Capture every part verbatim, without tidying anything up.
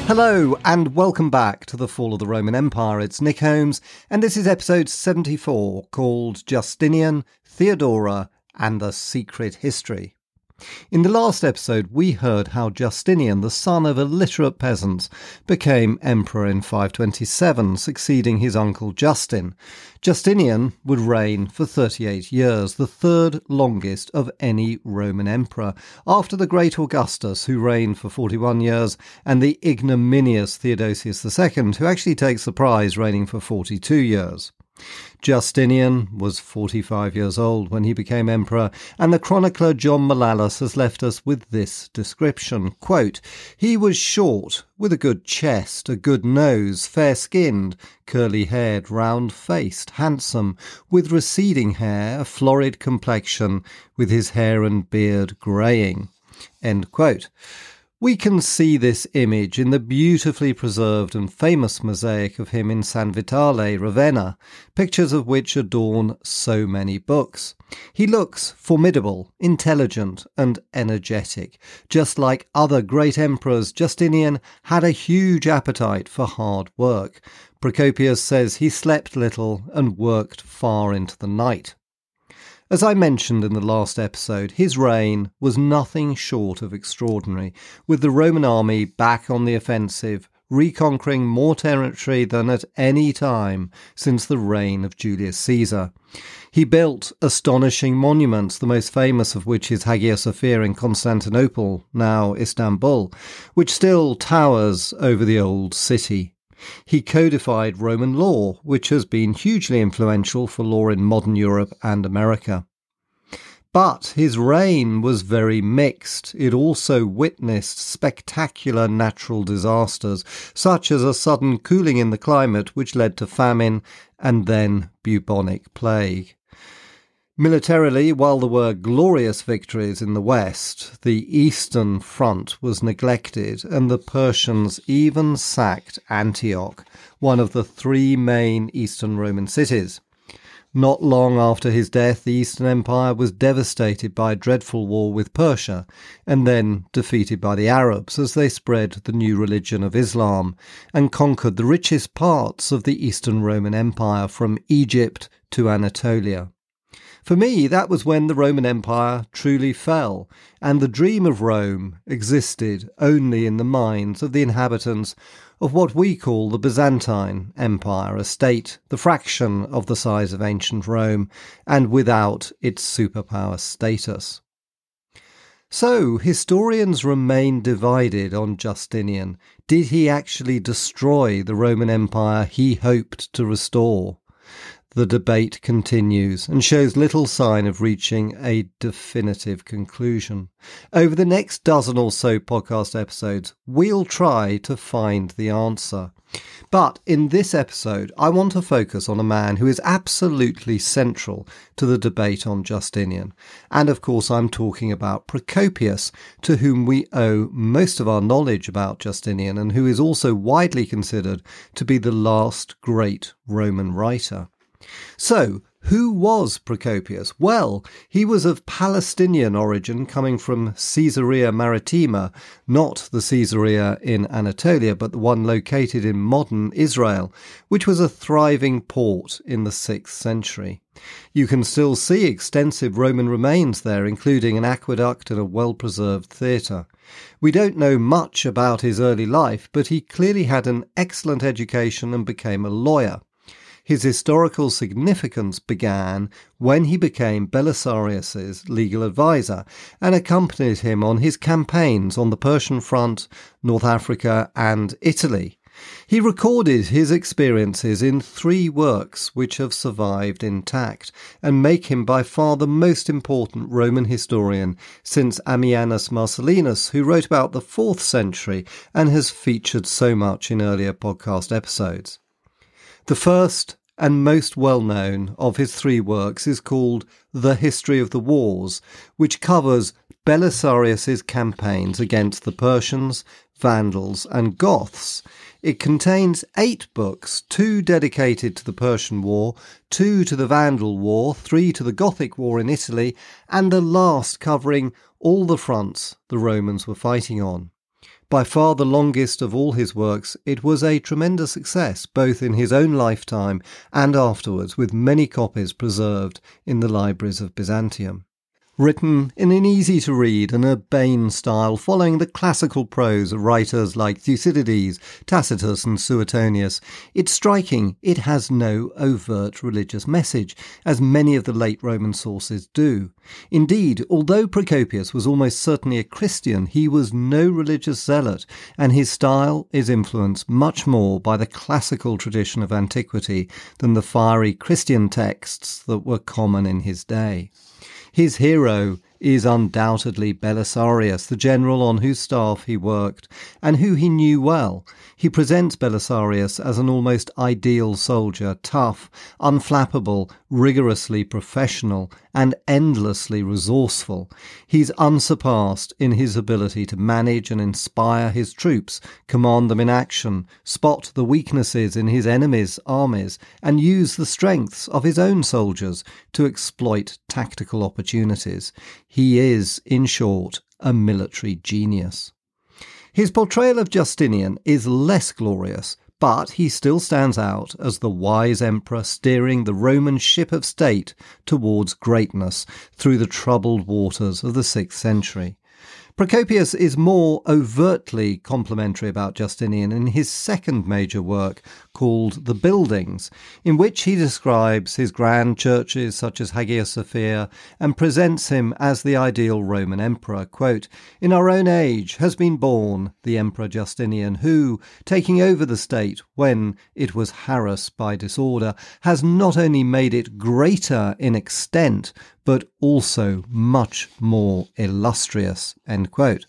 Hello and welcome back to The Fall of the Roman Empire. It's Nick Holmes and this is episode seventy-four called Justinian, Theodora and the Secret History. In the last episode we heard how Justinian, the son of illiterate peasants, became emperor in five twenty-seven, succeeding his uncle Justin. Justinian would reign for thirty-eight years, the third longest of any Roman emperor, after the great Augustus, who reigned for forty-one years, and the ignominious Theodosius the Second, who actually takes the prize, reigning for forty-two years. Justinian was forty-five years old when he became emperor, and the chronicler John Malalas has left us with this description, quote, "He was short, with a good chest, a good nose, fair-skinned, curly-haired, round-faced, handsome, with receding hair, a florid complexion, with his hair and beard greying." End quote. We can see this image in the beautifully preserved and famous mosaic of him in San Vitale, Ravenna, pictures of which adorn so many books. He looks formidable, intelligent and energetic. Just like other great emperors, Justinian had a huge appetite for hard work. Procopius says he slept little and worked far into the night. As I mentioned in the last episode, his reign was nothing short of extraordinary, with the Roman army back on the offensive, reconquering more territory than at any time since the reign of Julius Caesar. He built astonishing monuments, the most famous of which is Hagia Sophia in Constantinople, now Istanbul, which still towers over the old city. He codified Roman law, which has been hugely influential for law in modern Europe and America. But his reign was very mixed. It also witnessed spectacular natural disasters, such as a sudden cooling in the climate which led to famine and then bubonic plague. Militarily, while there were glorious victories in the west, the eastern front was neglected, and the Persians even sacked Antioch, one of the three main Eastern Roman cities. Not long after his death, the Eastern Empire was devastated by a dreadful war with Persia, and then defeated by the Arabs as they spread the new religion of Islam, and conquered the richest parts of the Eastern Roman Empire from Egypt to Anatolia. For me, that was when the Roman Empire truly fell, and the dream of Rome existed only in the minds of the inhabitants of what we call the Byzantine Empire, a state the fraction of the size of ancient Rome, and without its superpower status. So, historians remain divided on Justinian. Did he actually destroy the Roman Empire he hoped to restore? The debate continues and shows little sign of reaching a definitive conclusion. Over the next dozen or so podcast episodes, we'll try to find the answer. But in this episode, I want to focus on a man who is absolutely central to the debate on Justinian. And of course, I'm talking about Procopius, to whom we owe most of our knowledge about Justinian and who is also widely considered to be the last great Roman writer. So, who was Procopius? Well, he was of Palestinian origin, coming from Caesarea Maritima, not the Caesarea in Anatolia, but the one located in modern Israel, which was a thriving port in the sixth century. You can still see extensive Roman remains there, including an aqueduct and a well-preserved theatre. We don't know much about his early life, but he clearly had an excellent education and became a lawyer. His historical significance began when he became Belisarius's legal advisor and accompanied him on his campaigns on the Persian front, North Africa and Italy. He recorded his experiences in three works which have survived intact and make him by far the most important Roman historian since Ammianus Marcellinus, who wrote about the fourth century and has featured so much in earlier podcast episodes. The first and most well-known of his three works is called The History of the Wars, which covers Belisarius's campaigns against the Persians, Vandals and Goths. It contains eight books, two dedicated to the Persian War, two to the Vandal War, three to the Gothic War in Italy, and the last covering all the fronts the Romans were fighting on. By far the longest of all his works, it was a tremendous success, both in his own lifetime and afterwards, with many copies preserved in the libraries of Byzantium. Written in an easy-to-read and urbane style, following the classical prose of writers like Thucydides, Tacitus and Suetonius, it's striking it has no overt religious message, as many of the late Roman sources do. Indeed, although Procopius was almost certainly a Christian, he was no religious zealot, and his style is influenced much more by the classical tradition of antiquity than the fiery Christian texts that were common in his day. His hero is undoubtedly Belisarius, the general on whose staff he worked, and who he knew well. He presents Belisarius as an almost ideal soldier, tough, unflappable, rigorously professional, and endlessly resourceful. He's unsurpassed in his ability to manage and inspire his troops, command them in action, spot the weaknesses in his enemies' armies, and use the strengths of his own soldiers to exploit tactical opportunities. He is, in short, a military genius. His portrayal of Justinian is less glorious, but he still stands out as the wise emperor steering the Roman ship of state towards greatness through the troubled waters of the sixth century. Procopius is more overtly complimentary about Justinian in his second major work called The Buildings, in which he describes his grand churches such as Hagia Sophia and presents him as the ideal Roman emperor. Quote, "In our own age has been born the Emperor Justinian, who, taking over the state when it was harassed by disorder, has not only made it greater in extent, but also much more illustrious." End quote.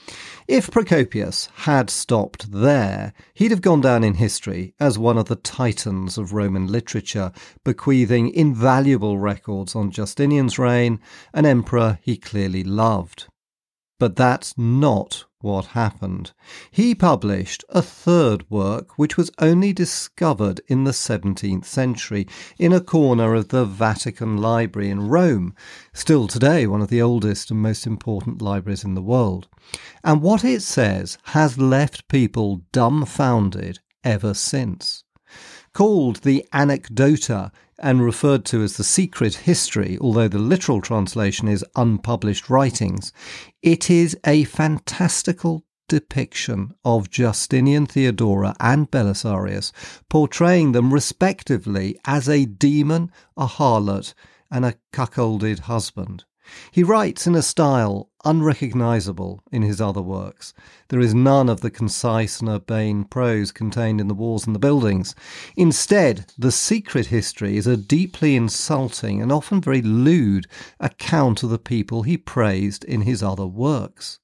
If Procopius had stopped there, he'd have gone down in history as one of the titans of Roman literature, bequeathing invaluable records on Justinian's reign, an emperor he clearly loved. But that's not what happened. He published a third work which was only discovered in the seventeenth century in a corner of the Vatican Library in Rome, still today one of the oldest and most important libraries in the world. And what it says has left people dumbfounded ever since. Called the Anecdota and referred to as the Secret History, although the literal translation is unpublished writings, it is a fantastical depiction of Justinian, Theodora and Belisarius, portraying them respectively as a demon, a harlot and a cuckolded husband. He writes in a style unrecognisable in his other works. There is none of the concise and urbane prose contained in The Wars and the Buildings. Instead, The Secret History is a deeply insulting and often very lewd account of the people he praised in his other works.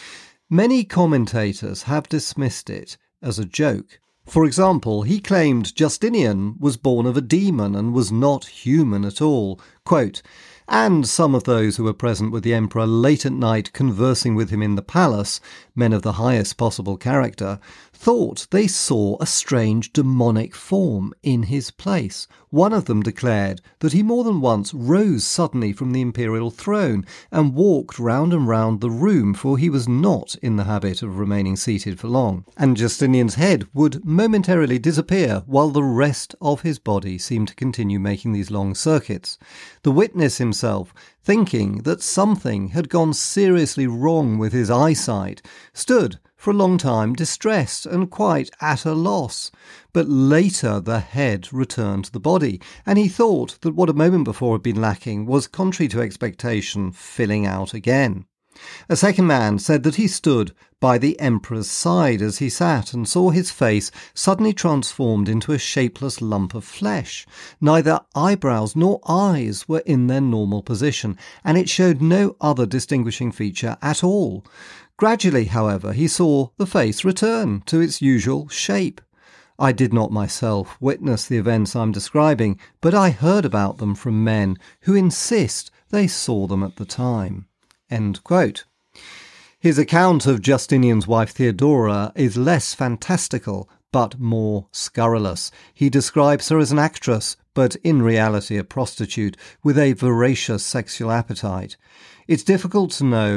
Many commentators have dismissed it as a joke. For example, he claimed Justinian was born of a demon and was not human at all. Quote, "And some of those who were present with the emperor late at night conversing with him in the palace, men of the highest possible character, thought they saw a strange demonic form in his place. One of them declared that he more than once rose suddenly from the imperial throne and walked round and round the room, for he was not in the habit of remaining seated for long, and Justinian's head would momentarily disappear while the rest of his body seemed to continue making these long circuits. The witness himself, thinking that something had gone seriously wrong with his eyesight, stood for a long time distressed and quite at a loss. But later the head returned to the body, and he thought that what a moment before had been lacking was, contrary to expectation, filling out again. A second man said that he stood by the emperor's side as he sat and saw his face suddenly transformed into a shapeless lump of flesh. Neither eyebrows nor eyes were in their normal position, and it showed no other distinguishing feature at all. Gradually, however, he saw the face return to its usual shape. I did not myself witness the events I'm describing, but I heard about them from men who insist they saw them at the time." End quote. His account of Justinian's wife Theodora is less fantastical, but more scurrilous. He describes her as an actress, but in reality a prostitute, with a voracious sexual appetite. It's difficult to know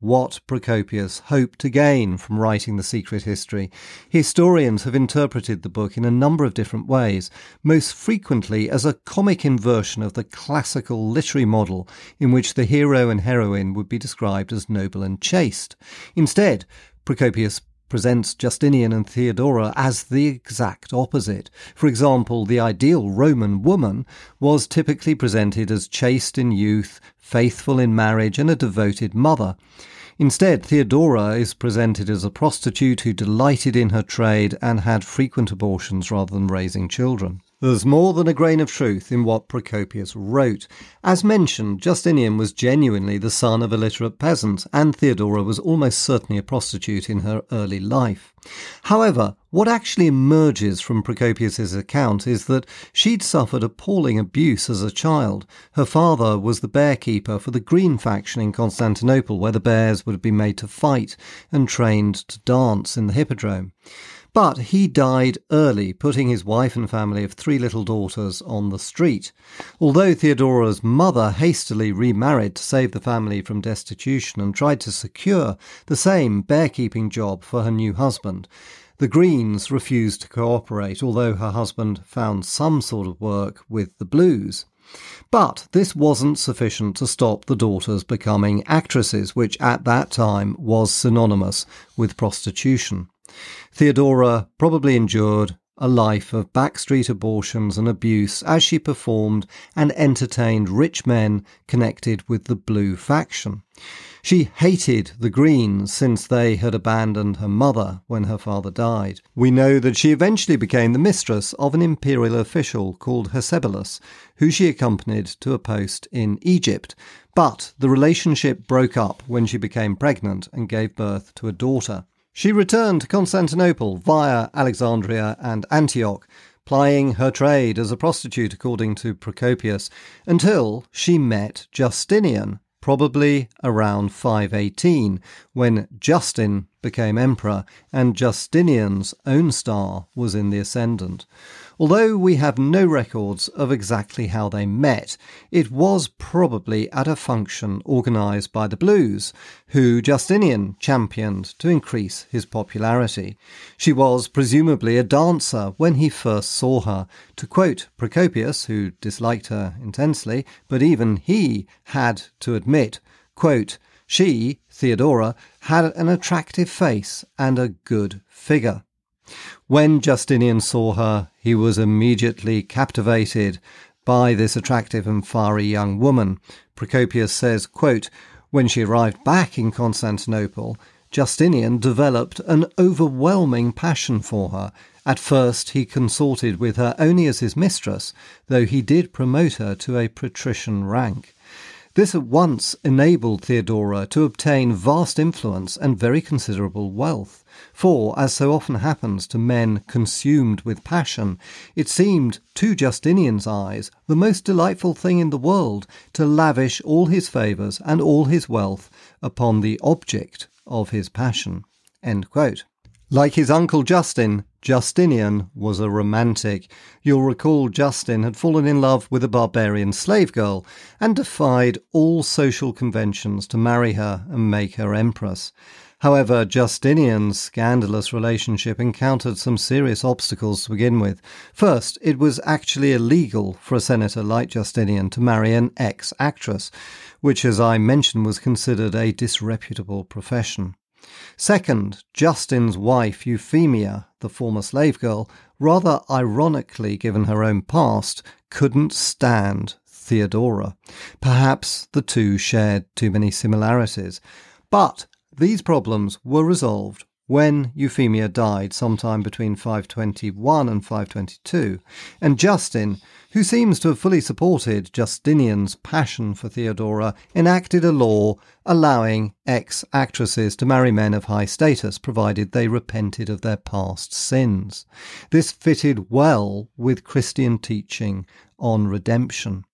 what Procopius hoped to gain from writing The Secret History. Historians have interpreted the book in a number of different ways, most frequently as a comic inversion of the classical literary model in which the hero and heroine would be described as noble and chaste. Instead, Procopius presents Justinian and Theodora as the exact opposite. For example, the ideal Roman woman was typically presented as chaste in youth, faithful in marriage, and a devoted mother. Instead, Theodora is presented as a prostitute who delighted in her trade and had frequent abortions rather than raising children. There's more than a grain of truth in what Procopius wrote. As mentioned, Justinian was genuinely the son of a literate peasant, and Theodora was almost certainly a prostitute in her early life. However, what actually emerges from Procopius's account is that she'd suffered appalling abuse as a child. Her father was the bear keeper for the Green faction in Constantinople, where the bears would have been made to fight and trained to dance in the hippodrome. But he died early, putting his wife and family of three little daughters on the street. Although Theodora's mother hastily remarried to save the family from destitution and tried to secure the same bear-keeping job for her new husband, the Greens refused to cooperate, although her husband found some sort of work with the Blues. But this wasn't sufficient to stop the daughters becoming actresses, which at that time was synonymous with prostitution. Theodora probably endured a life of backstreet abortions and abuse as she performed and entertained rich men connected with the Blue faction. She hated the Greens since they had abandoned her mother when her father died. We know that she eventually became the mistress of an imperial official called Hecebelus, who she accompanied to a post in Egypt. But the relationship broke up when she became pregnant and gave birth to a daughter. She returned to Constantinople via Alexandria and Antioch, plying her trade as a prostitute according to Procopius, until she met Justinian, probably around five eighteen, when Justin became emperor and Justinian's own star was in the ascendant. Although we have no records of exactly how they met, it was probably at a function organised by the Blues, who Justinian championed to increase his popularity. She was presumably a dancer when he first saw her. To quote Procopius, who disliked her intensely, but even he had to admit, quote, "She, Theodora, had an attractive face and a good figure." When Justinian saw her, he was immediately captivated by this attractive and fiery young woman. Procopius says, quote, "When she arrived back in Constantinople, Justinian developed an overwhelming passion for her. At first he consorted with her only as his mistress, though he did promote her to a patrician rank. This at once enabled Theodora to obtain vast influence and very considerable wealth, for, as so often happens to men consumed with passion, it seemed, to Justinian's eyes, the most delightful thing in the world to lavish all his favours and all his wealth upon the object of his passion." End quote. Like his uncle Justin, Justinian was a romantic. You'll recall Justin had fallen in love with a barbarian slave girl and defied all social conventions to marry her and make her empress. However, Justinian's scandalous relationship encountered some serious obstacles to begin with. First, it was actually illegal for a senator like Justinian to marry an ex-actress, which, as I mentioned, was considered a disreputable profession. Second, Justin's wife Euphemia, the former slave girl, rather ironically given her own past, couldn't stand Theodora. Perhaps the two shared too many similarities. But these problems were resolved when Euphemia died sometime between five twenty-one and five twenty-two, and Justin, who seems to have fully supported Justinian's passion for Theodora, enacted a law allowing ex-actresses to marry men of high status, provided they repented of their past sins. This fitted well with Christian teaching on redemption.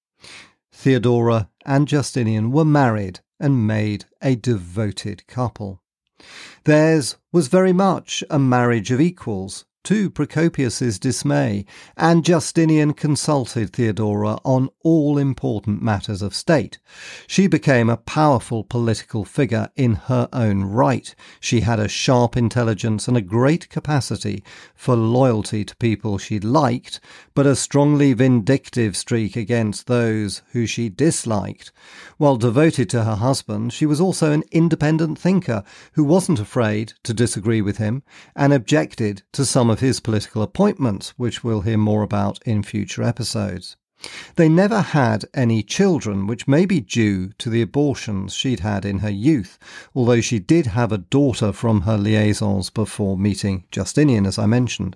Theodora and Justinian were married and made a devoted couple. Theirs was very much a marriage of equals. to Procopius's dismay, and Justinian consulted Theodora on all important matters of state. She became a powerful political figure in her own right. She had a sharp intelligence and a great capacity for loyalty to people she liked, but a strongly vindictive streak against those who she disliked. While devoted to her husband, she was also an independent thinker who wasn't afraid to disagree with him and objected to some of his political appointments, which we'll hear more about in future episodes. They never had any children, which may be due to the abortions she'd had in her youth, although she did have a daughter from her liaisons before meeting Justinian, as I mentioned.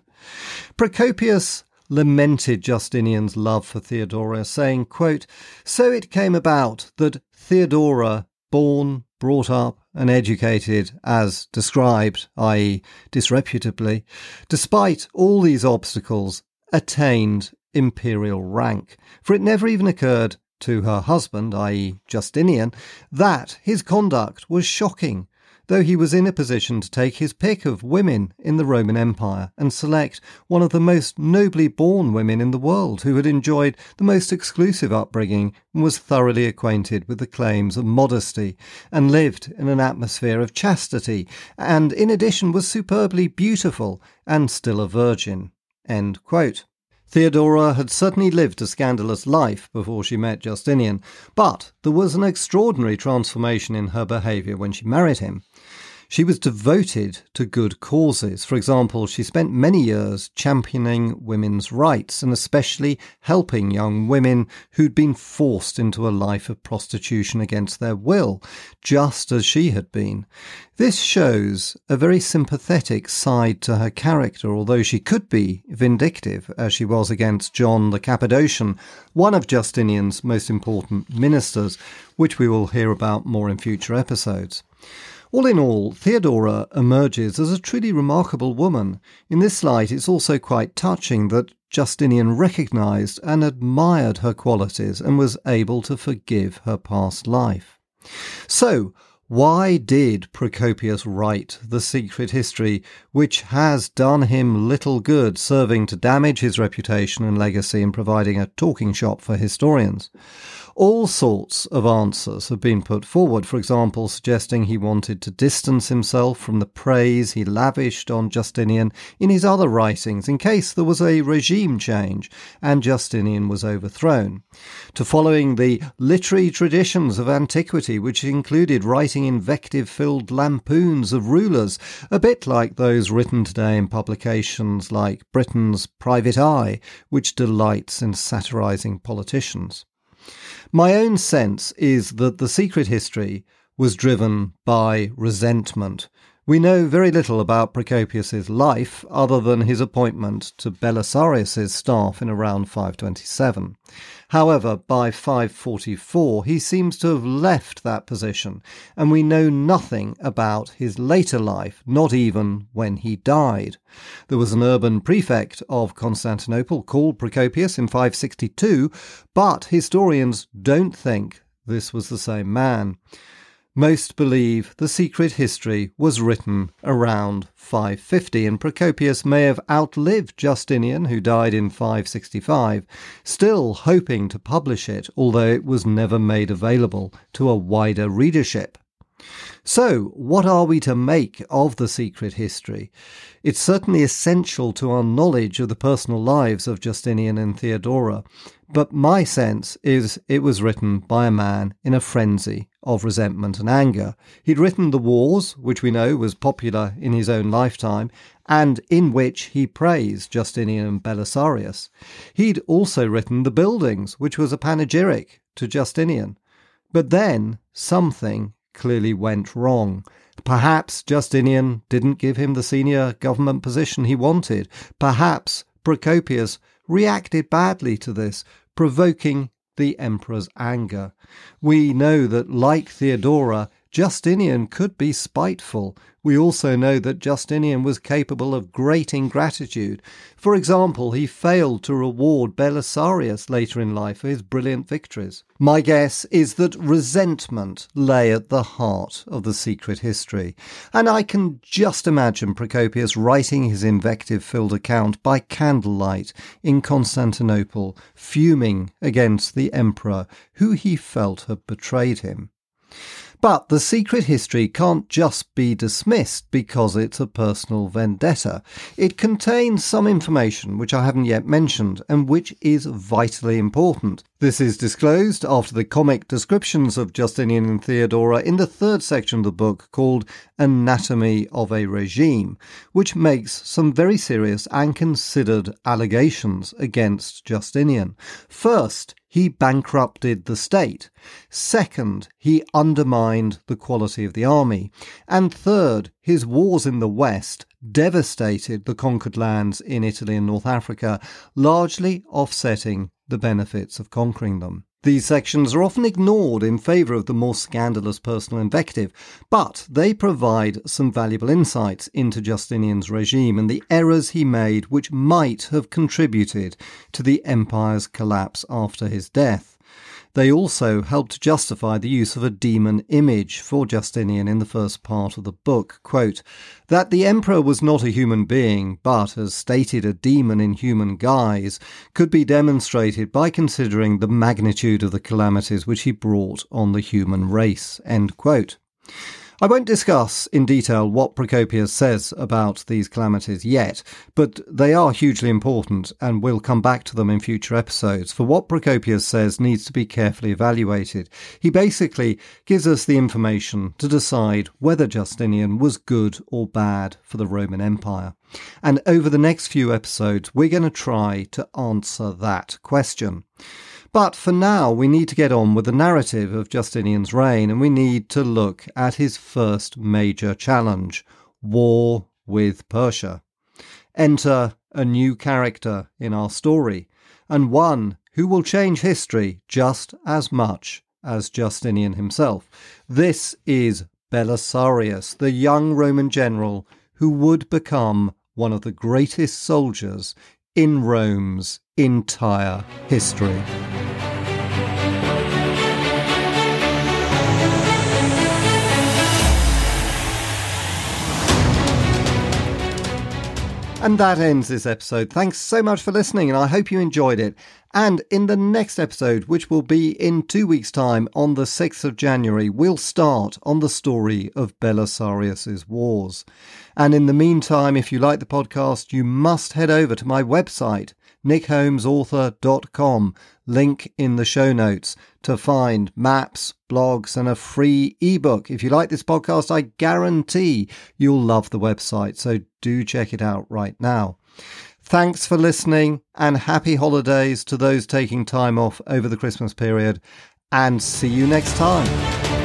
Procopius lamented Justinian's love for Theodora, saying, quote, "So it came about that Theodora, born, brought up, and educated as described, that is disreputably, despite all these obstacles, attained imperial rank. For it never even occurred to her husband, that is Justinian, that his conduct was shocking, though he was in a position to take his pick of women in the Roman Empire and select one of the most nobly born women in the world, who had enjoyed the most exclusive upbringing and was thoroughly acquainted with the claims of modesty and lived in an atmosphere of chastity, and in addition was superbly beautiful and still a virgin." End quote. Theodora had certainly lived a scandalous life before she met Justinian, but there was an extraordinary transformation in her behaviour when she married him. She was devoted to good causes. For example, she spent many years championing women's rights and especially helping young women who'd been forced into a life of prostitution against their will, just as she had been. This shows a very sympathetic side to her character, although she could be vindictive, as she was against John the Cappadocian, one of Justinian's most important ministers, which we will hear about more in future episodes. All in all, Theodora emerges as a truly remarkable woman. In this light, it's also quite touching that Justinian recognised and admired her qualities and was able to forgive her past life. So, why did Procopius write the secret history, which has done him little good, serving to damage his reputation and legacy and providing a talking shop for historians? All sorts of answers have been put forward, for example, suggesting he wanted to distance himself from the praise he lavished on Justinian in his other writings in case there was a regime change and Justinian was overthrown, to following the literary traditions of antiquity, which included writing invective-filled lampoons of rulers, a bit like those written today in publications like Britain's Private Eye, which delights in satirising politicians. My own sense is that the secret history was driven by resentment. We know very little about Procopius's life other than his appointment to Belisarius's staff in around five twenty-seven. However, by five forty-four he seems to have left that position, and we know nothing about his later life, not even when he died. There was an urban prefect of Constantinople called Procopius in five sixty-two, but historians don't think this was the same man. Most believe the secret history was written around five fifty, and Procopius may have outlived Justinian, who died in five sixty-five, still hoping to publish it, although it was never made available to a wider readership. So, what are we to make of the secret history? It's certainly essential to our knowledge of the personal lives of Justinian and Theodora, but my sense is it was written by a man in a frenzy of resentment and anger. He'd written The Wars, which we know was popular in his own lifetime, and in which he praised Justinian and Belisarius. He'd also written The Buildings, which was a panegyric to Justinian. But then something clearly went wrong. Perhaps Justinian didn't give him the senior government position he wanted. Perhaps Procopius reacted badly to this, provoking the emperor's anger. We know that, like Theodora, Justinian could be spiteful. We also know that Justinian was capable of great ingratitude. For example, he failed to reward Belisarius later in life for his brilliant victories. My guess is that resentment lay at the heart of the secret history, and I can just imagine Procopius writing his invective-filled account by candlelight in Constantinople, fuming against the emperor who he felt had betrayed him. But the secret history can't just be dismissed because it's a personal vendetta. It contains some information which I haven't yet mentioned and which is vitally important. This is disclosed after the comic descriptions of Justinian and Theodora in the third section of the book called Anatomy of a Regime, which makes some very serious and considered allegations against Justinian. First, he bankrupted the state. Second, he undermined the quality of the army. And third, his wars in the West devastated the conquered lands in Italy and North Africa, largely offsetting the benefits of conquering them. These sections are often ignored in favour of the more scandalous personal invective, but they provide some valuable insights into Justinian's regime and the errors he made which might have contributed to the empire's collapse after his death. They also help to justify the use of a demon image for Justinian in the first part of the book. Quote, that the emperor was not a human being, but, as stated, a demon in human guise, could be demonstrated by considering the magnitude of the calamities which he brought on the human race. End quote. I won't discuss in detail what Procopius says about these calamities yet, but they are hugely important and we'll come back to them in future episodes, for what Procopius says needs to be carefully evaluated. He basically gives us the information to decide whether Justinian was good or bad for the Roman Empire. And over the next few episodes, we're going to try to answer that question. But for now, we need to get on with the narrative of Justinian's reign, and we need to look at his first major challenge, war with Persia. Enter a new character in our story, and one who will change history just as much as Justinian himself. This is Belisarius, the young Roman general who would become one of the greatest soldiers in Rome's entire history. And that ends this episode. Thanks so much for listening, and I hope you enjoyed it. And in the next episode, which will be in two weeks' time, on the sixth of January, we'll start on the story of Belisarius's wars. And in the meantime, if you like the podcast, you must head over to my website, nick holmes author dot com, link in the show notes, to find maps, blogs, and a free ebook. If you like this podcast, I guarantee you'll love the website, so do check it out right now. Thanks for listening, and happy holidays to those taking time off over the Christmas period, and see you next time.